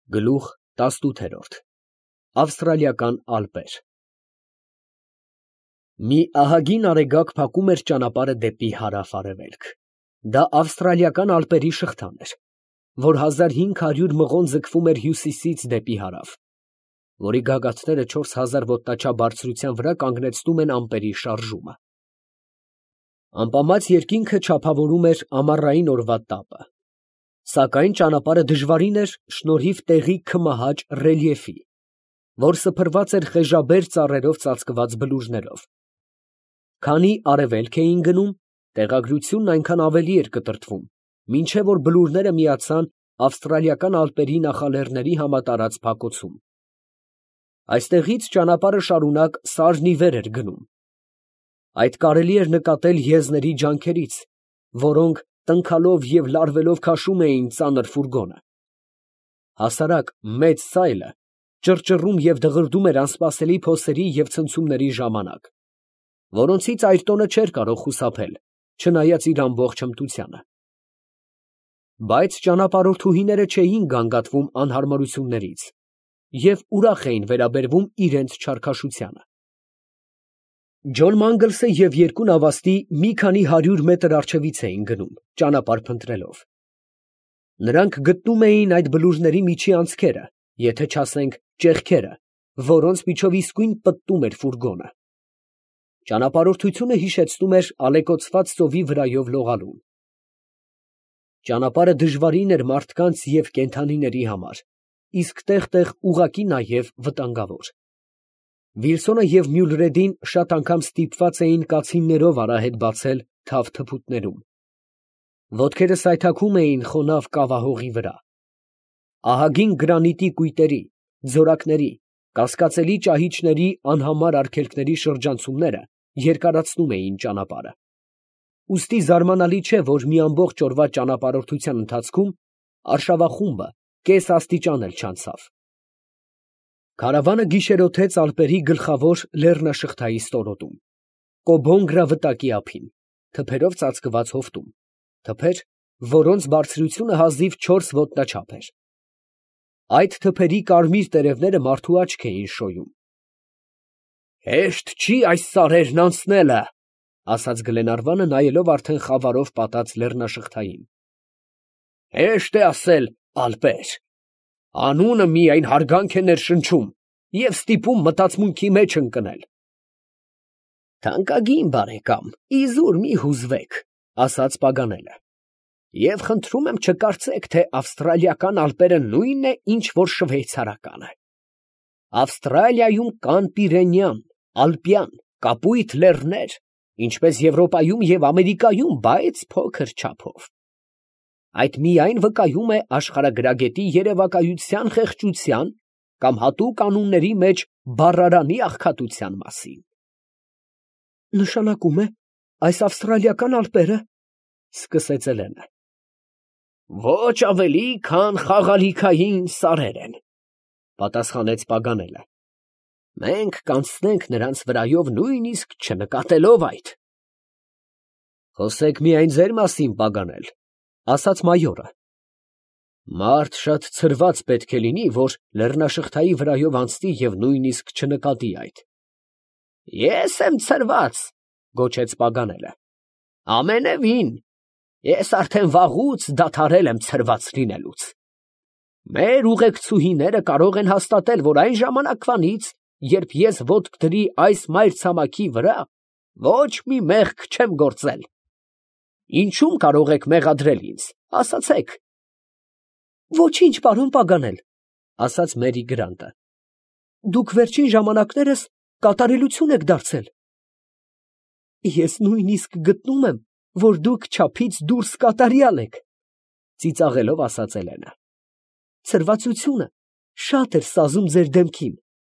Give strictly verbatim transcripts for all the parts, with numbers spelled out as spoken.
Գլուխ տասնութ։ Ավստրալիական ալպեր։ Մի ահագին արեգակ փակում էր ճանապարհը դեպի հարավ֊արևելք։ Դա ավստրալիական ալպերի շղթան էր, որ հազար հինգ հարյուր մղոն ձգվում էր հյուսիսից դեպի հարավ, որի գագաթները չորս հազար ոտնաչափ բարձրության վրա կանգնեցնում են ամպերի շարժումը։ Ամպամած երկինքը չափավորում էր ամառային օրվա տապը, սակայն ճանապարհը դժվարին էր շնորհիվ տեղի քմահաճ ռելիեֆի, որ սփռված էր խեժաբեր ծառերով ծածկված բլուրներով։ Քանի արևելք էին գնում, տեղագրությունն այնքան ավելի էր կտրտվում, մինչև որ բլուրները միացան ավստրալիական ալպերի նախալեռների համատարած փակոցում։ Այստեղից ճանապարհը շարունակ սարն ի վեր էր գնում։ Այդ կարելի էր նկատել եզների ջանքերից, որոնք տնքալով և լարվելով քաշում էին ծանր ֆուրգոնը։ Հասարակ մեծ սայլը ճռճռում և դղրդում էր անսպասելի փոսերի և ցնցումների ժամանակ, որոնցից Այրտոնը չէր կարող խուսափել, չնայած իր ամբողջ հմտությանը։ Բայց ճանապարհորդուհիները չէին գանգատվում անհարմարություններից և ուրախ էին վերաբերվում իրենց չարքաշությանը։ Ջոն Մանգլսը և երկու նավաստի մի քանի հարյուր մետր առջևից էին գնում, ճանապարհ փնտրելով։ Նրանք գտնում էին այդ բլուրների միջի անցքերը, եթե չասենք ճեղքերը, որոնց միջով իսկույն պտտում էր ֆուրգոնը։ Ճանապարհորդությունը հիշեցնում էր ալեկոծված ծովի վրայով լողալուն։ Ճանապարհը դժվարին էր մարդկանց և կենդանիների համար, իսկ տեղ֊տեղ ուղղակի նաև վտանգավոր։ Վիլսոնը և Մյուլրեդին շատ անգամ ստիպված էին կացիններով արահետ բացել թավ թփուտներում։ Ոտքերը սայթաքում էին խոնավ կավահողի վրա։ Ահագին գրանիտի կույտերի, ձորակների, կասկածելի ճահիճների անհամար արգելքների շրջանցումները երկարացնում էին ճանապարհը։ Ուստի զարմանալի չէ, որ մի ամբողջ օրվա ճանապարհորդության ընթացքում արշավախումբը կես աստիճան էլ չանցավ։ Քարավանը գիշերօթեց ալպերի գլխավոր լեռնաշղթայի ստորոտում, Կոբոնգրա վտակի ափին, թփերով ծածկված հովտում, թփեր, որոնց բարձրությունը հազիվ չորս ոտնաչափ էր։ Այդ թփերի կարմիր տերևները մարդու աչք էին շոյում։ «Հեշտ չի այս սարերն անցնելը», ֊ ասաց Գլենարվանը, նայելով արդեն խավարով պատած լեռնաշղթային։ «Հեշտ է ասել ալպեր. անունը միայն հարգանք է ներշնչում և ստիպում մտածմունքի մեջ ընկնել»։ «Թանկագին բարեկամ, իզուր մի հուզվեք, ֊ ասաց Պագանելը, ֊ և խնդրում եմ չկարծեք, թե ավստրալիական ալպերը նույնն է, ինչ որ շվեյցարականը։ Ավստրալիայում կան Պիրենյան, ալպյան, կապույտ լեռներ, ինչպես Եվրոպայում և Ամերիկայում, բայց փոքր չափով։ Այդ միայն վկայում է աշխարհագրագետի երևակայության խեղճության կամ հատուկ անունների մեջ բառարանի աղքատության մասին»։ «Նշանակում է, այս ավստրալիական ալպերը, ֊ սկսեց Էլենը։ ֊ Ոչ ավելի, քան խաղալիքային սարեր են, ֊ պատասխանեց Պագանելը։ ֊ Մենք կանցնենք նրանց վրայով նույնիսկ չնկատելով այդ։ ֊ Խոսեք միայն ձեր մասին, Պագանել, ֊ ասաց մայորը։ ֊ Մարդ շատ ցրված պետք է լինի, որ լեռնաշղթայի վրայով անցնի և նույնիսկ չնկատի այդ։ ֊ Ես եմ ցրված, ֊ գոչեց Պագանելը։ ֊ Ամենևին, ես արդեն վաղուց դադարել եմ ցրված լինելուց։ Մեր ուղեկցուհիները կարող են հաստատել, որ այն ժամանակվանից, երբ ես ոտք դրի այս մայրցամաքի վրա, ոչ մի մեղք չեմ գործել։ Ինչո՞ւմ կարող եք մեղադրել ինձ, ասացեք։ ֊ Ոչինչ, պարոն Պագանել, ֊ ասաց Մերի Գրանտը, ֊ դուք վերջին ժամանակներս կատարելություն եք դարձել։ ֊ Ես նույնիսկ գտնում եմ, որ դուք չափից դուրս կատարյալ եք, ֊ ծիծաղելով ասաց Էլենը։ ֊ Ցրվածությունը շատ էր սազում ձեր դեմքին։ ֊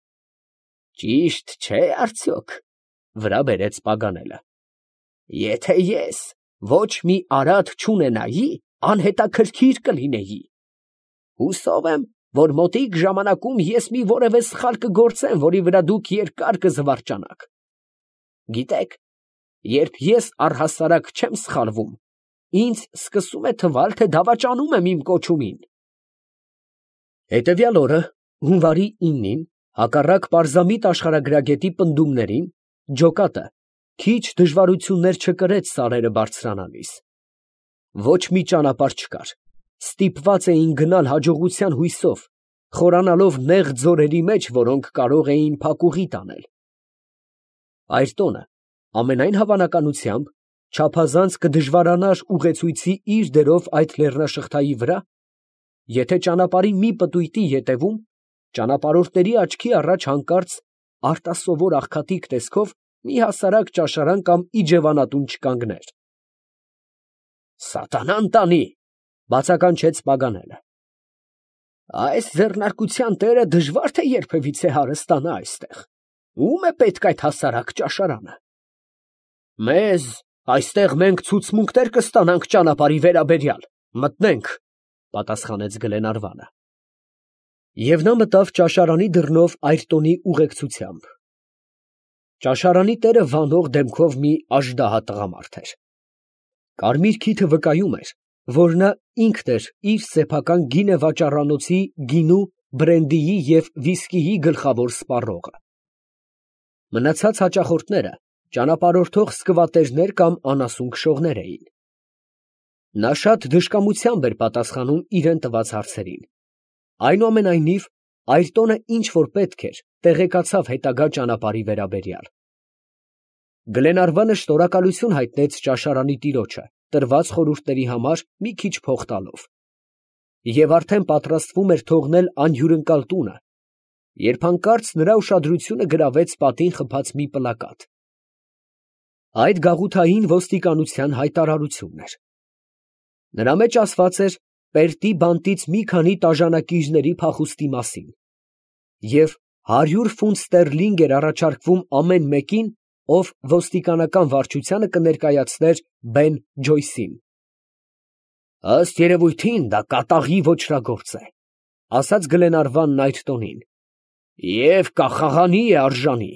Ճիշտ չէ՞ արդյոք, ֊ վրա բերեց Պագանելը։ ֊ Եթե ես ոչ մի արատ չունենայի, անհետաքրքիր կլինեի։ Հուսով եմ, որ մոտիկ ժամանակում ես մի որևէ սխալ կգործեմ, որի վրա դուք երկար կզվարճանաք։ Գիտեք, երբ ես առհասարակ չեմ սխալվում, ինձ սկսում է թվալ, թե դավաճանում եմ իմ կոչումին։ Հետևյալ օրը, հունվարի իննին, հակառակ պարզամիտ աշխարհագրագետի պնդումներին, ջոկատը քիչ դժվարություններ չկրեց սարերը բարձրանալիս։ Ոչ մի ճանապարհ չկար, ստիպված էին գնալ հաջողության հույսով, խորանալով նեղ ձորերի մեջ, որոնք կարող էին փակուղի տանել։ Այրտոնը, ամենայն հավանականությամբ, չափազանց կդժվարանար ուղեցույցի իր դերով այդ լեռնաշղթայի վրա, եթե ճանապարհի մի պտույտի ետևում, ճանապարհորդների աչքի առաջ հանկարծ արտասովոր աղքատիկ տեսքով մի հասարակ ճաշարան կամ իջևանատուն չկանգներ։ «Սատանան տանի», բացականչեց Պագանելը։ «Այս ձեռնարկության տերը դժվար թե երբևիցե հարստանա այստեղ. ո՞ւմ է պետք այդ հասարակ ճաշարանը»։ «Մեզ, այստեղ մենք ցուցմունքներ կստանանք ճանապարհի վերաբերյալ, մտնենք», պատասխանեց Գլենարվանը։ Եվ նա մտավ ճաշարանի դռնով Այրտոնի ուղեկցությամբ։ Ճաշարանի տերը վանող դեմքով մի աժդահա տղամարդ էր։ Կարմիր քիթը վկայում էր, որ նա ինքն էր իր սեփական գինեվաճառանոցի գինու, բրենդիի և վիսկիի գլխավոր սպառողը։ Մնացած հաճախորդները ճանապարհորդող սկվատերներ կամ անասուն քշողներ էին։ Նա շատ դժկամությամբ էր պատասխանում իրան տված հարցերին։ Այնուամենայնիվ, Այրտոնը ինչ որ պետք էր, տեղեկացավ հետագա ճանապարհի վերաբերյալ։ Գլենարվանը շնորհակալություն հայտնեց ճաշարանի տիրոջը, տրված խորհուրդների համար մի քիչ փող տալով, և արդեն պատրաստվում էր թողնել անհյուրընկալ տունը, երբ հանկարծ նրա ուշադրությունը գրավեց պատին խփած մի պլակատ։ Այդ գաղութային ոստիկանության հայտարարությունն էր։ Նրա մեջ ասված էր Պերտի բանտից մի քանի տաժանակիչների փախուստի մասին, և հարյուր ֆունտ ստերլինգ էր առաջարկվում ամեն մեկին, ով ոստիկանական վարչությանը կներկայացներ Բեն Ջոյսին։ «Ըստ երևույթին, դա կատաղի ոճրագործ է», ֊ ասաց Գլենարվանն Այրտոնին, «և կախաղանի է արժանի»։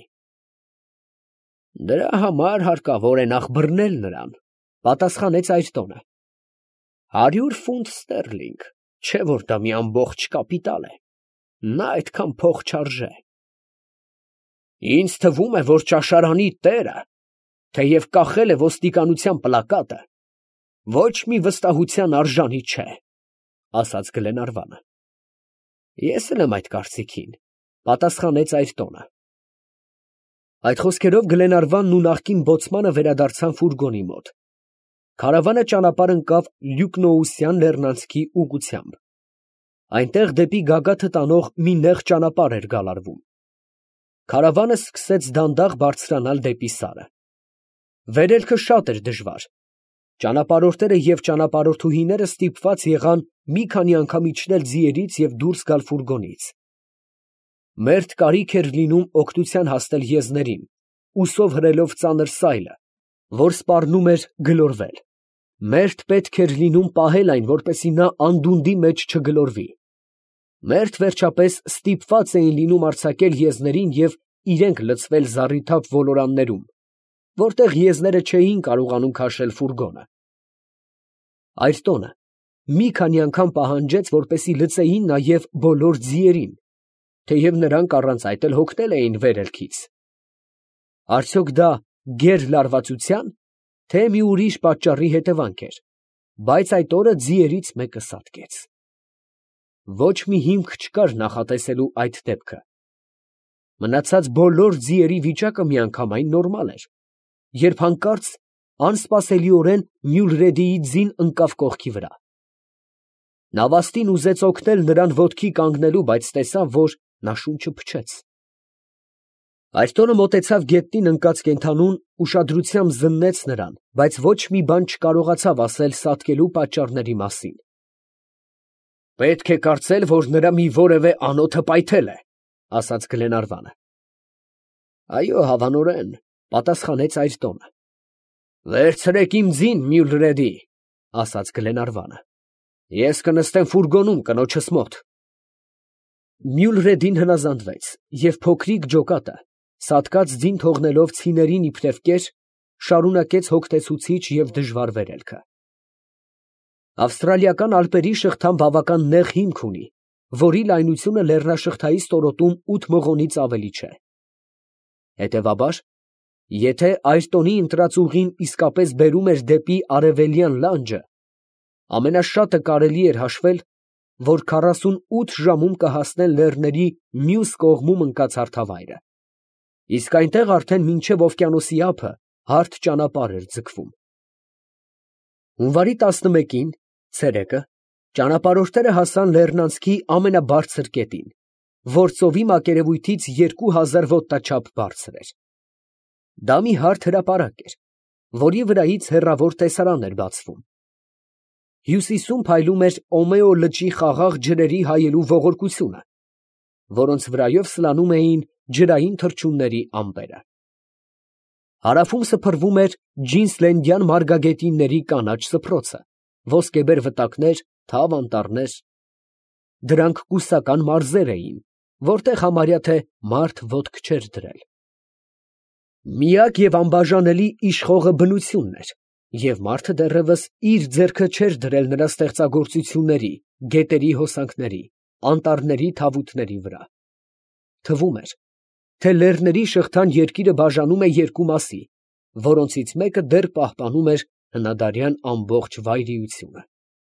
«Դրա համար հարկավոր է նախ բռնել նրան», ֊ պատասխանեց Այրտոնը։ «Հարյուր ֆունտ ստերլինգ, չէ՞ որ դա մի ամբողջ կապիտալ է, նա այդքան փող չարժե։ Ինձ թվում է, որ ճաշարանի տերը, թեև կախել է ոստիկանության պլակատը, ոչ մի վստահության արժանի չէ», ֊ ասաց Գլենարվանը։ «Ես էլ եմ այդ կարծիքին», ֊ պատասխանեց Այրտոնը։ Այդ խոսքերով Գլենարվանն ու նախկին բոցմանը վերադարձան ֆուրգոնի մոտ։ Քարավանը ճանապարհ ընկավ Լյուկնոուսյան լեռնանցքի ուղղությամբ։ Այնտեղ դեպի գագաթը տանող մի նեղ ճանապարհ էր գալարվում։ Քարավանը սկսեց դանդաղ բարձրանալ դեպի սարը։ Վերելքը շատ էր դժվար։ Ճանապարհորդները և ճանապարհորդուհիները ստիպված եղան մի քանի անգամ իջնել ձիերից և դուրս գալ ֆուրգոնից։ Մերթ կարիք էր լինում օգնության հասնել եզներին, ուսով հրելով ծանր սայլը, որ սպառնում էր գլորվել։ Մերթ պետք էր լինում պահել այն, որպեսզի նա անդունդի մեջ չգլորվի։ Մերթ վերջապես ստիպված էին լինում արձակել եզներին և իրենք լցվել զառիթափ ոլորաններում, որտեղ եզները չէին կարողանում քաշել ֆուրգոնը։ Այրտոնը մի քանի անգամ պահանջեց, որպեսզի լցեին նաև բոլոր ձիերին, թեև նրանք առանց այդ էլ հոգնել էին վերելքից։ Արդյոք դա գեր֊լարվածության, թե մի ուրիշ պատճառի հետևանք էր, բայց այդ օրը ձիերից մեկը սատկեց։ Ոչ մի հիմք չկար նախատեսելու այդ դեպքը։ Մնացած բոլոր ձիերի վիճակը միանգամայն նորմալ էր, երբ հանկարծ անսպասելիորեն Մյուլրեդիի ձին ընկավ կողքի վրա։ Նավաստին ուզեց օգնել նրան ոտքի կանգնելու, բայց տեսավ, որ նա շունչը փչեց։ Այրտոնը մոտեցավ գետնին ընկած կենդանուն, ուշադրությամբ զննեց նրան, բայց ոչ մի բան չկարողացավ ասել սատկելու պատճառների մասին։ «Պետք է կարծել, որ նրա մի որևէ անոթը պայթել է», ֊ ասաց Գլենարվանը։ «Այո, հավանորեն», ֊ պատասխանեց Այրտոնը։ «Վերցրեք իմ ձին, Մյուլրեդի», ֊ ասաց Գլենարվանը։ «Ես կնստեմ ֆուրգոնում կնոջս մոտ»։ Մյուլրեդին հնազանդվեց, և փոքրիկ ջոկատը, սատկած ձին թողնելով ցիներին իբրև կեր, շարունակեց հոգնեցուցիչ և դժվար վերելքը։ Ավստրալիական ալպերի շղթան բավական նեղ հիմք ունի, որի լայնությունը լեռնաշղթայի ստորոտում ութ մղոնից ավելի չէ։ Հետևաբար, եթե Այրտոնի ընտրած ուղին իսկապես բերում էր դեպի արևելյան լանջը, ամենաշատը կարելի էր հաշվել, որ քառասունութ ժամում կհասնեն լեռների մյուս կողմում ընկած հարթավայրը, իսկ այնտեղ արդեն մինչև օվկիանոսի ափը հարթ ճանապարհ էր ձգվում։ Հունվարի տասնմեկին, ցերեկը, ճանապարհորդները հասան լեռնանցքի ամենաբարձր կետին, որ ծովի մակերևույթից երկու հազար ոտնաչափ բարձր էր։ Դա մի հարթ հրապարակ էր, որի վրայից հեռավոր տեսարան էր բացվում։ Հյուսիսում փայլում էր Օմեո լճի խաղաղ ջրերի հայելու ողորկությունը, որոնց վրայով սլանում էին ջրային թռչունների ամպերը։ Հարավում սփռվում էր Ջինսլենդյան մարգագետինների կանաչ սփռոցը, ոսկեբեր վտակներ, թավ անտառներ։ Դրանք կուսական մարզեր էին, որտեղ համարյա թե մարդ ոտք չէր դրել։ Միակ և անբաժանելի իշխողը բնությունն էր, և մարդը դեռևս իր ձեռքը չէր դրել նրա ստեղծագործությունների, գետերի հոսանքների, անտառների թավուտների վրա։ Թվում էր, թե լեռների շղթան երկիրը բաժանում է երկու մասի, որոնցից մեկը դեռ պահպանում էր հնադարյան ամբողջ վայրիությունը։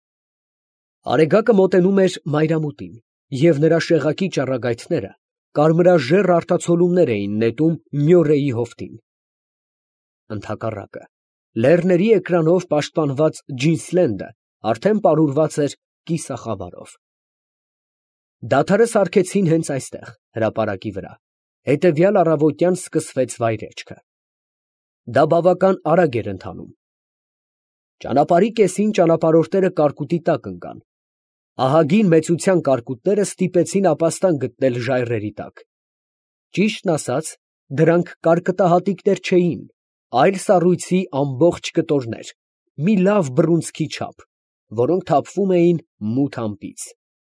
Արեգակը մոտենում էր մայրամուտին, և նրա շեղակի ճառագայթները կարմրաժեռ արտացոլումներ էին նետում Մյորեի հովտին։ Ընդհակառակը, լեռների էկրանով պաշտպանված Ջինսլենդը արդեն պարուրված էր կիսախավարով։ Դադարը սարքեցին հենց այստեղ, հրապարակի վրա, հետևյալ առավոտյան սկսվեց վայրեջքը։ Դա բավական արագ էր ընթանում։ Ճանապարհի կեսին ճանապարհորդները կարկուտի տակ ընկան։ Ահագին մեծության կարկուտները ստիպեցին ապաստան գտնել ժայռերի տակ։ Ճիշտն ասած, դրանք կարկտահատիկներ չէին, այլ սառույցի ամբողջ կտորներ, մի լավ բռունցքի չափ, որոնք թափվում էին մութ ամպից։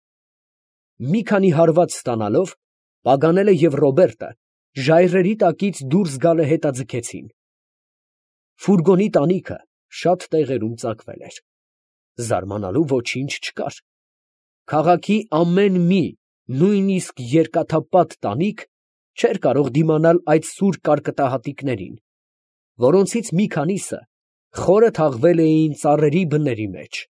Մի քանի հարված ստանալով, Պագանելը և Ռոբերտը ժայռերի տակից դուրս գալը հետաձգեցին։ Ֆուրգոնի տանիքը շատ տեղերում ծակվել էր։ Զարմանալու ոչինչ չկար։ Քաղաքի ամեն մի, նույնիսկ երկաթապատ տանիք չէր կարող դիմանալ այդ սուր կարկտահատիկներին, որոնցից մի քանիսը խորը թաղվել էին ծառերի բների մեջ։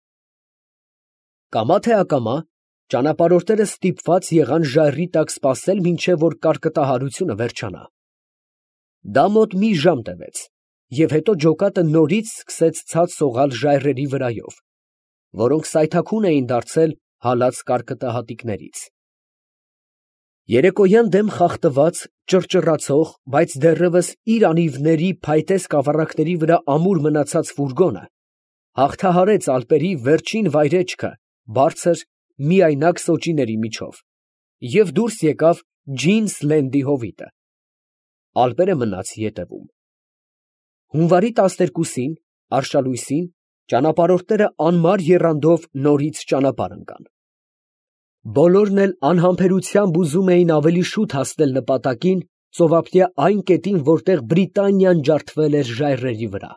Կամա թե ակամա ճանապարհորդները ստիպված եղան ժայռի տակ սպասել, մինչև որ կարկտահարությունը վերջանա։ Դա մոտ մի ժամ տևեց, և հետո ջոկատը նորից սկսեց ցած սողալ ժայռերի վրայով, որոնք սայթաքուն էին դարձել հալած կարկտահատիկներից։ Երեկոյան դեմ խախտված, ճռճռացող, բայց դեռևս իր անիվների փայտե սկավառակների վրա ամուր մնացած ֆուրգոնը հաղթահարեց ալպերի վերջին վայրեջքը բարձր, միայնակ սոճիների միջով և դուրս եկավ Ջինսլենդի հովիտը։ Ալպերը մնաց ետևում։ Հունվարի տասներկուսին, արշալույսին, ճանապարհորդները անմար եռանդով նորից ճանապարհ ընկան։ Բոլորն էլ անհամբերությամբ ուզում էին ավելի շուտ հասնել նպատակին, ծովափնյա այն կետին, որտեղ Բրիտանիան ջարդվել էր ժայռերի վրա։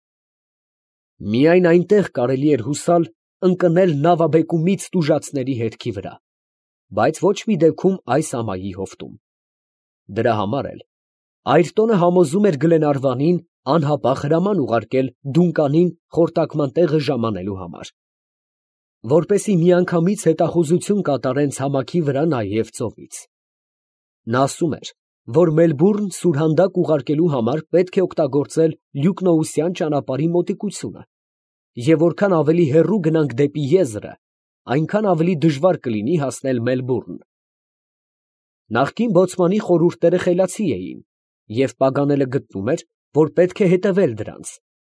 Միայն այնտեղ կարելի էր հուսալ ընկնել նավաբեկումից տուժածների հետքի վրա, բայց ոչ մի դեպքում այս ամայի հովտում։ Դրա համար էլ Այրտոնը համոզում էր Գլենարվանին անհապաղ հրաման ուղարկել Դունկանին խորտակման տեղը ժամանելու համար, որպեսզի միանգամից հետախուզություն կատարեն ցամաքի վրա նայև ծովից։ Նա ասում էր, որ Մելբուրն սուրհանդակ ուղարկելու համար պետք է օգտագործել Լյուկնոուսյան ճանապարհի մոտիկությունը, և որքան ավելի հեռու գնանք դեպի եզրը, այնքան ավելի դժվար կլինի հասնել Մելբուրն։ Նախկին բոցմանի խորհուրդները խելացի էին, և Պագանելը գտնում էր, որ պետք է հետևել դրանց։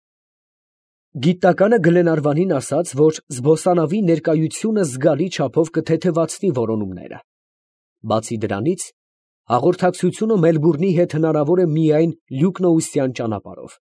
Գիտականը Գլենարվանին ասաց, որ զբոսանավի ներկայությունը զգալի չափով կթեթևացնի որոնումները։ Բացի դրանից, հաղորդակցությունը Մելբուրնի հետ հնարավոր է միայն Լյուկնոուսյան ճանապարհով։